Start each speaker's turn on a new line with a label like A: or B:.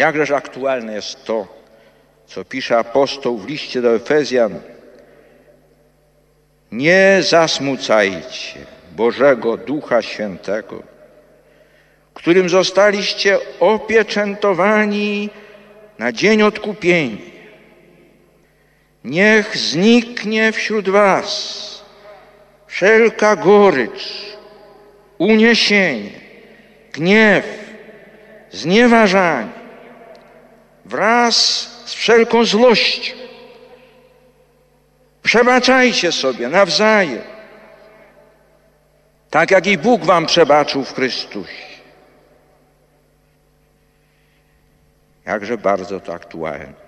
A: Jakżeż aktualne jest to, co pisze apostoł w liście do Efezjan. Nie zasmucajcie Bożego Ducha Świętego, którym zostaliście opieczętowani na dzień odkupienia. Niech zniknie wśród was wszelka gorycz, uniesienie, gniew, znieważanie wraz z wszelką złością. Przebaczajcie sobie nawzajem, tak jak i Bóg wam przebaczył w Chrystusie. Jakże bardzo to aktualne.